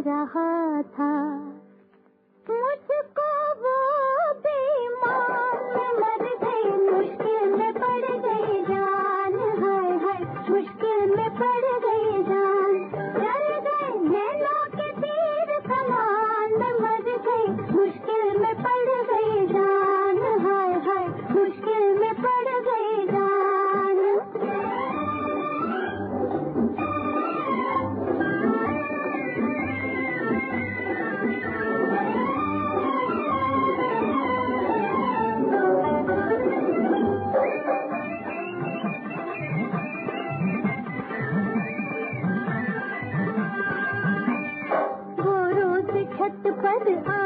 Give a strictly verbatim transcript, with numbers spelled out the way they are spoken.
रहा था, मुझको वो बेईमान मर गई, मुश्किल में पड़ गई जान, हाय हाय मुश्किल में पड़ गई जान, डर गए नैनों के तीर समान मर गई, मुश्किल में पड़ गई जान, हाय हाय मुश्किल में पड़ गई जान। छत पर